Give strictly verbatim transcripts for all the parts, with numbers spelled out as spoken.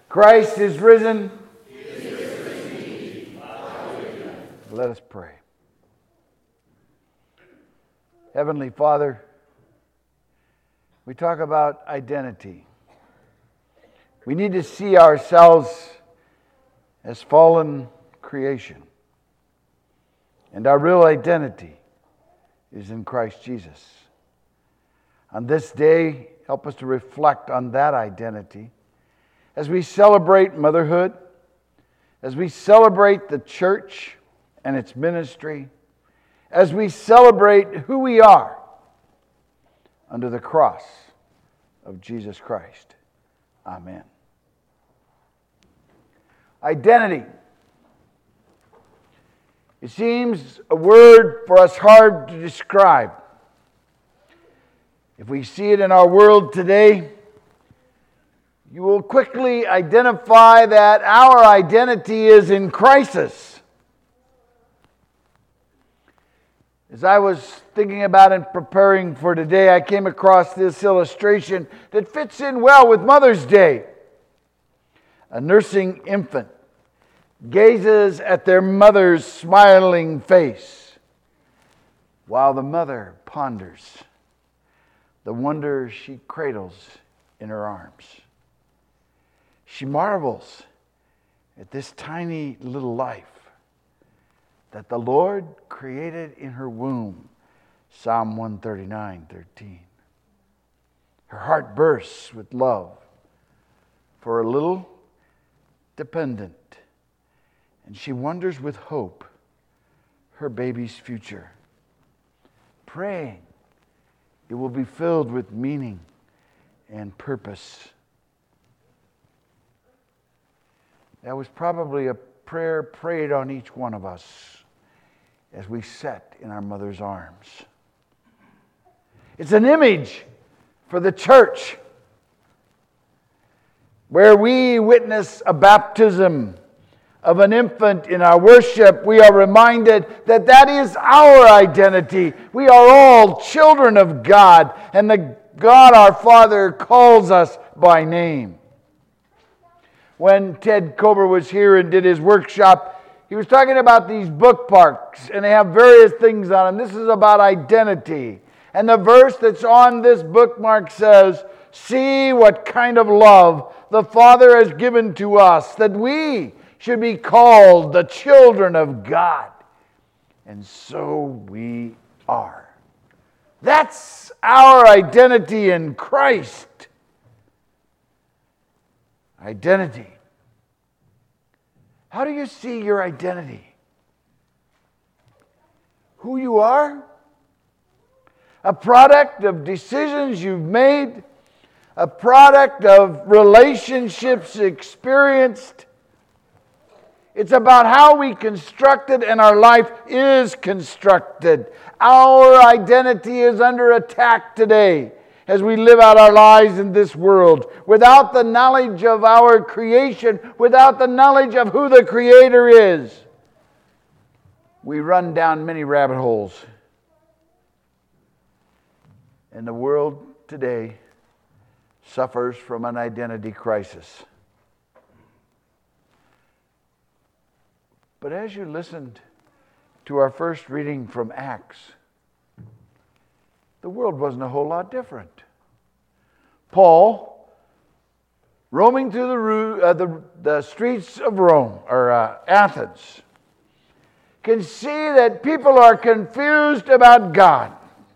Christ is risen. He is risen indeed. Hallelujah. Let us pray. Heavenly Father, we talk about identity. We need to see ourselves as fallen creation. And our real identity is in Christ Jesus. On this day, help us to reflect on that identity as we celebrate motherhood, as we celebrate the church and its ministry, as we celebrate who we are under the cross of Jesus Christ. Amen. Identity. It seems a word for us hard to describe. If we see it in our world today, you will quickly identify that our identity is in crisis. As I was thinking about and preparing for today, I came across this illustration that fits in well with Mother's Day. A nursing infant gazes at their mother's smiling face while the mother ponders the wonder she cradles in her arms. She marvels at this tiny little life that the Lord created in her womb. Psalm one thirty-nine, thirteen. Her heart bursts with love for a little dependent, and she wonders with hope her baby's future, praying it will be filled with meaning and purpose. That was probably a prayer prayed on each one of us as we sat in our mother's arms. It's an image for the church where we witness a baptism of an infant in our worship. We are reminded that that is our identity. We are all children of God, and the God our Father calls us by name. When Ted Kober was here and did his workshop, he was talking about these bookmarks, and they have various things on them. This is about identity. And the verse that's on this bookmark says, "See what kind of love the Father has given to us, that we should be called the children of God." And so we are. That's our identity in Christ. Identity. How do you see your identity? Who you are? A product of decisions you've made? A product of relationships experienced? It's about how we construct it, and our life is constructed. Our identity is under attack today as we live out our lives in this world. Without the knowledge of our creation, without the knowledge of who the Creator is, we run down many rabbit holes. And the world today suffers from an identity crisis. But as you listened to our first reading from Acts, the world wasn't a whole lot different. Paul, roaming through the, uh, the, the streets of Rome, or uh, Athens, can see that people are confused about God.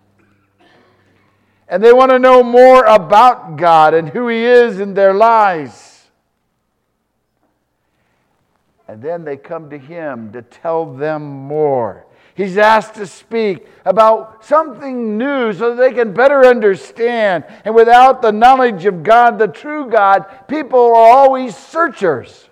And they want to know more about God and who He is in their lives. And then they come to him to tell them more. He's asked to speak about something new so that they can better understand. And without the knowledge of God, the true God, people are always searchers.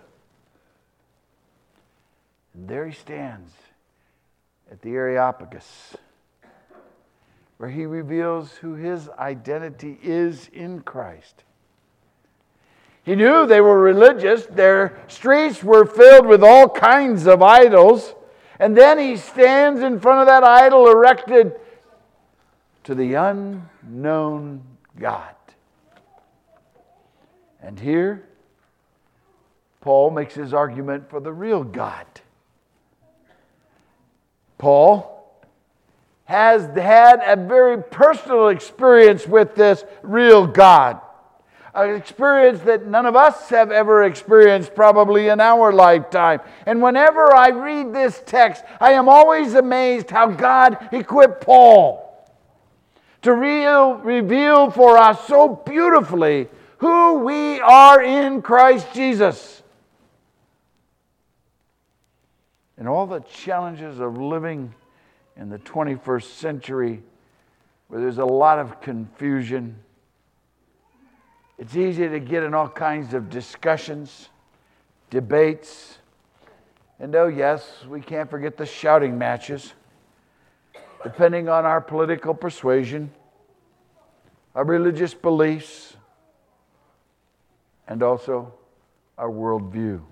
And there he stands at the Areopagus, where he reveals who his identity is in Christ. He knew they were religious. Their streets were filled with all kinds of idols. And then he stands in front of that idol erected to the unknown God. And here, Paul makes his argument for the real God. Paul has had a very personal experience with this real God. An experience that none of us have ever experienced probably in our lifetime. And whenever I read this text, I am always amazed how God equipped Paul to real, reveal for us so beautifully who we are in Christ Jesus. And all the challenges of living in the twenty-first century where there's a lot of confusion. It's easy to get in all kinds of discussions, debates, and oh yes, we can't forget the shouting matches, depending on our political persuasion, our religious beliefs, and also our worldview.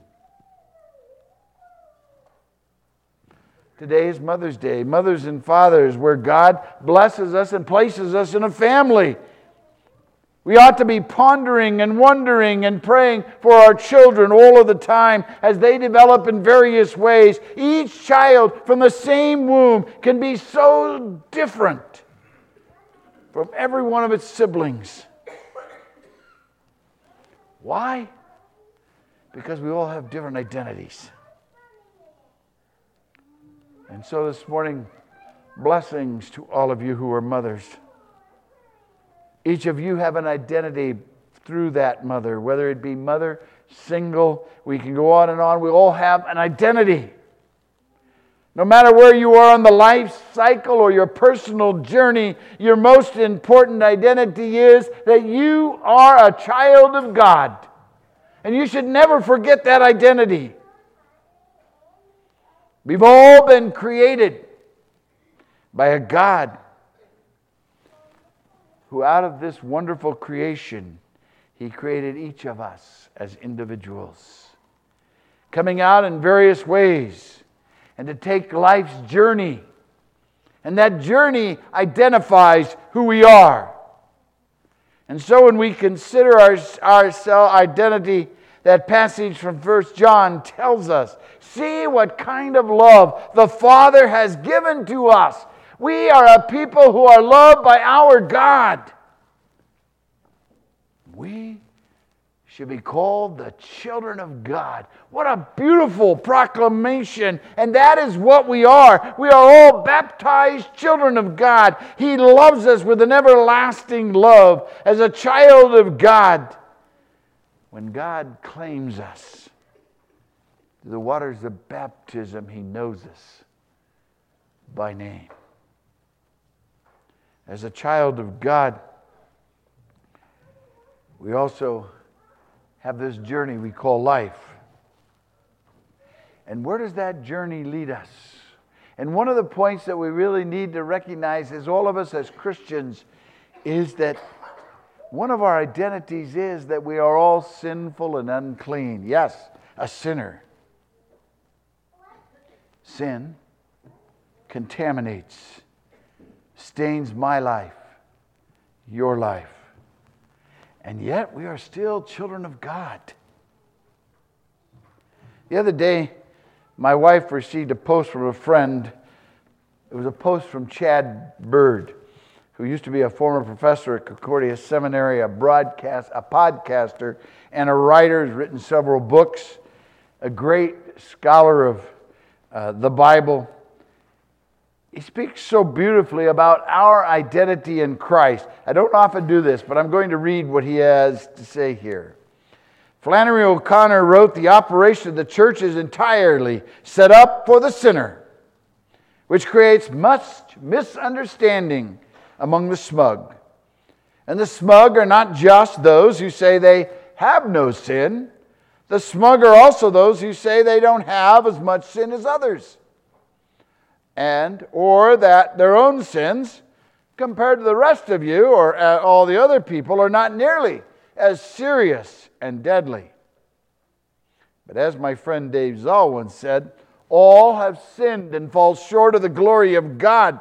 Today is Mother's Day, mothers and fathers, where God blesses us and places us in a family. We ought to be pondering and wondering and praying for our children all of the time as they develop in various ways. Each child from the same womb can be so different from every one of its siblings. Why? Because we all have different identities. And so this morning, blessings to all of you who are mothers. Each of you have an identity through that mother, whether it be mother, single, we can go on and on. We all have an identity. No matter where you are on the life cycle or your personal journey, your most important identity is that you are a child of God. And you should never forget that identity. We've all been created by a God who out of this wonderful creation, He created each of us as individuals, coming out in various ways, and to take life's journey. And that journey identifies who we are. And so when we consider our, our self identity, that passage from First John tells us, see what kind of love the Father has given to us. We are a people who are loved by our God. We should be called the children of God. What a beautiful proclamation. And that is what we are. We are all baptized children of God. He loves us with an everlasting love as a child of God. When God claims us through the waters of baptism, He knows us by name. As a child of God, we also have this journey we call life. And where does that journey lead us? And one of the points that we really need to recognize as all of us as Christians is that one of our identities is that we are all sinful and unclean. Yes, a sinner. Sin contaminates, stains my life, your life. And yet we are still children of God. The other day, my wife received a post from a friend. It was a post from Chad Bird, who used to be a former professor at Concordia Seminary, a broadcast, a podcaster, and a writer. Has written several books, a great scholar of uh, the Bible. He speaks so beautifully about our identity in Christ. I don't often do this, but I'm going to read what he has to say here. Flannery O'Connor wrote, "The operation of the church is entirely set up for the sinner, which creates much misunderstanding among the smug. And the smug are not just those who say they have no sin. The smug are also those who say they don't have as much sin as others, and or that their own sins, compared to the rest of you or uh, all the other people, are not nearly as serious and deadly. But as my friend Dave Zoll once said, all have sinned and fall short of the glory of God."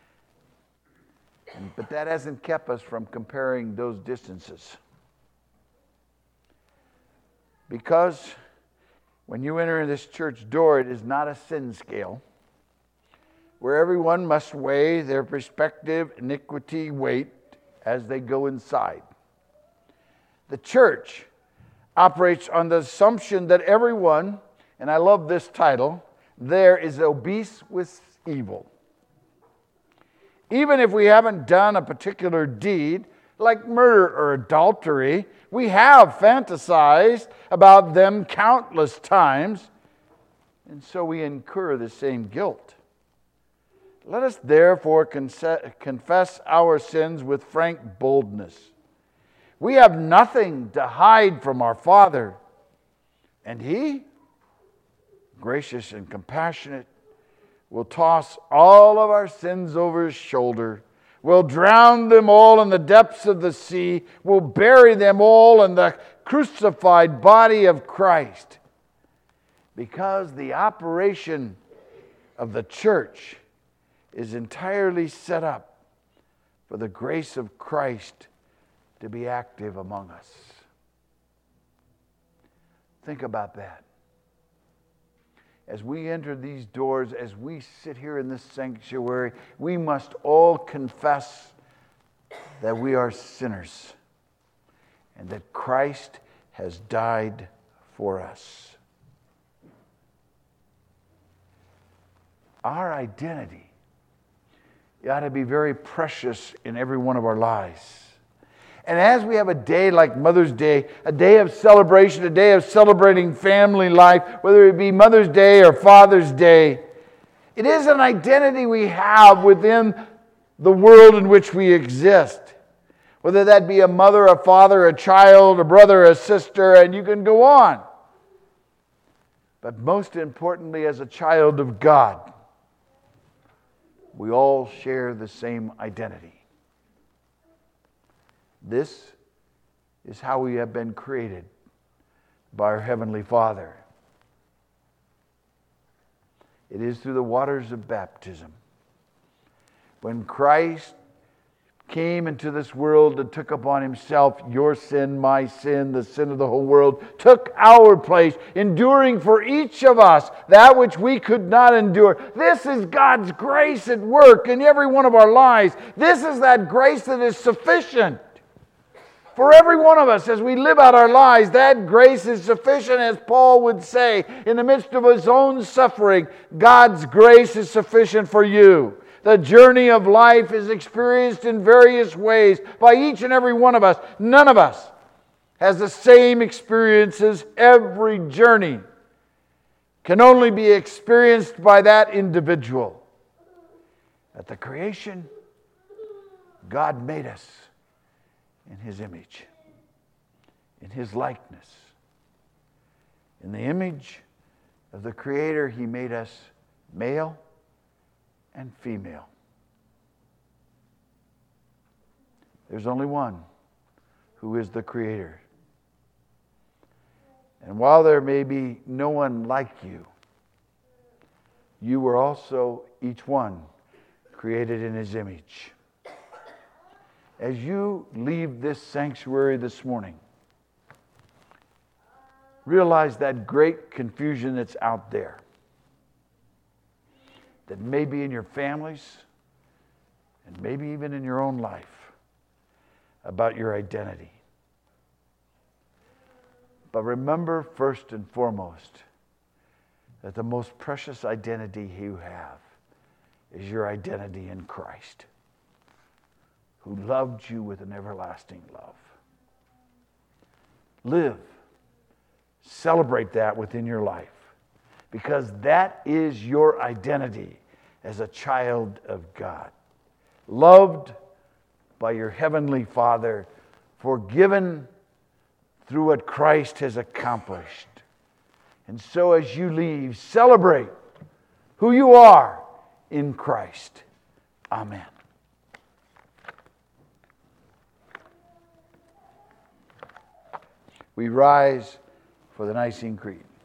But that hasn't kept us from comparing those distances. Because When you enter this church door, it is not a sin scale where everyone must weigh their respective iniquity weight as they go inside. The church operates on the assumption that everyone, and I love this title, there is obese with evil. Even if we haven't done a particular deed, like murder or adultery, we have fantasized about them countless times, and so we incur the same guilt. Let us therefore confess our sins with frank boldness. We have nothing to hide from our Father, and He, gracious and compassionate, will toss all of our sins over His shoulder, will drown them all in the depths of the sea, will bury them all in the crucified body of Christ. Because the operation of the church is entirely set up for the grace of Christ to be active among us. Think about that. As we enter these doors, as we sit here in this sanctuary, we must all confess that we are sinners and that Christ has died for us. Our identity ought to be very precious in every one of our lives. And as we have a day like Mother's Day, a day of celebration, a day of celebrating family life, whether it be Mother's Day or Father's Day, it is an identity we have within the world in which we exist. Whether that be a mother, a father, a child, a brother, a sister, and you can go on. But most importantly, as a child of God, we all share the same identity. This is how we have been created by our Heavenly Father. It is through the waters of baptism. When Christ came into this world and took upon Himself your sin, my sin, the sin of the whole world, took our place, enduring for each of us that which we could not endure. This is God's grace at work in every one of our lives. This is that grace that is sufficient for every one of us as we live out our lives. That grace is sufficient, as Paul would say, in the midst of his own suffering. God's grace is sufficient for you. The journey of life is experienced in various ways by each and every one of us. None of us has the same experiences. Every journey can only be experienced by that individual. At the creation, God made us in His image, in His likeness. In the image of the Creator, He made us male and female. There's only one who is the Creator. And while there may be no one like you, you were also each one created in His image. As you leave this sanctuary this morning, realize that great confusion that's out there, that may be in your families and maybe even in your own life about your identity. But remember first and foremost that the most precious identity you have is your identity in Christ, who loved you with an everlasting love. Live, celebrate that within your life, because that is your identity as a child of God. Loved by your Heavenly Father, forgiven through what Christ has accomplished. And so as you leave, celebrate who you are in Christ. Amen. We rise for the Nicene Creed.